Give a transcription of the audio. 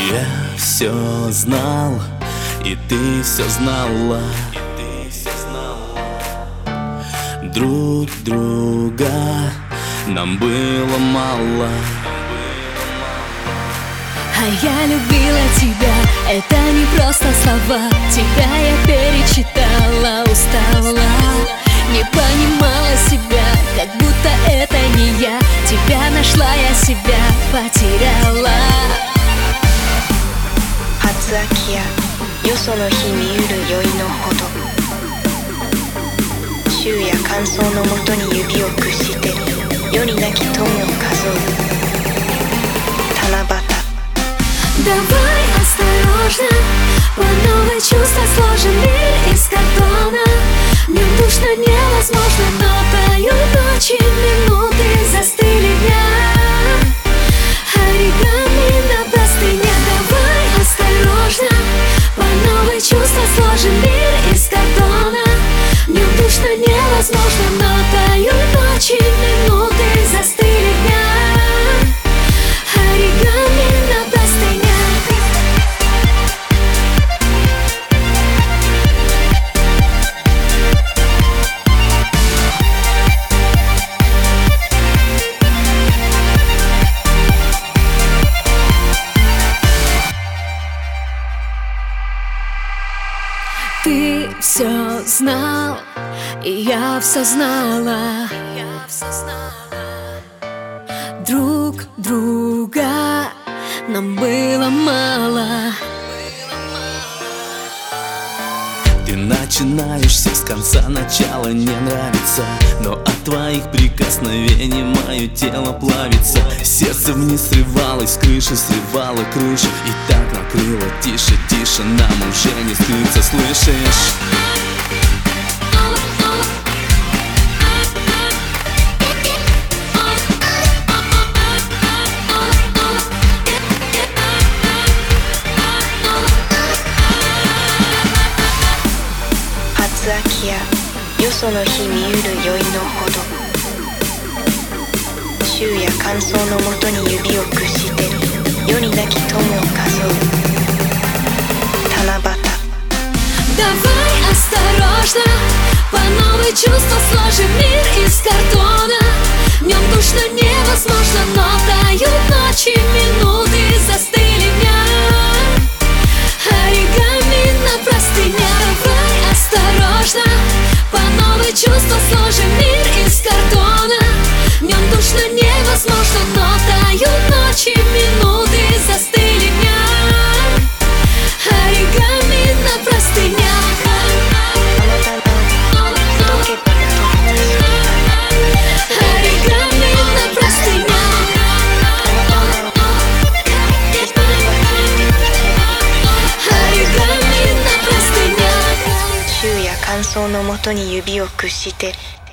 Я все знал, и ты все знала. Друг друга нам было мало. А я любила тебя, это не просто слова. Тебя я перечитала, устала, не понимала себя, как будто это не я. Тебя нашла, я себя потеряла. 初秋やよその日見うる酔いのほど、昼夜乾燥のもとに指を屈して世になき友を数える七夕。 Давай осторожно, по новой чувства сложим мир из картона. В нем душно невозможно, но тают ночи, минуты застыли дня. Оригами на простынях. Давай осторожно, по новой чувства сложим мир из картона. В нем душно невозможно, но тают ночи, минуты застыли дня. Оригами на простынях. Ты все знал, и я все знала. Друг друга нам было мало. Ты начинаешь все с конца, начало не нравится, но от твоих прикосновений мое тело плавится. Сердце вниз срывалось, с крыши срывало крышу, и так накрыло. Тише, тише, нам уже не скрыться, слышишь? 初秋やよその日見うる酔いのほど、昼夜乾燥のもとに指を屈して世になき友を数える七夕。 Давай осторожно, по новой чувства сложим мир из картона. В нем душно невозможно, но тают ночи, минуты застыли дня. Оригами на простынях. Давай осторожно, по новой чувства сложим мир из картона. В нем душно невозможно, но тают ночи, минуты застыли дня. Оригами на простынях. Оригами на простынях. Оригами на простынях. 昼夜乾燥のもとに指を屈して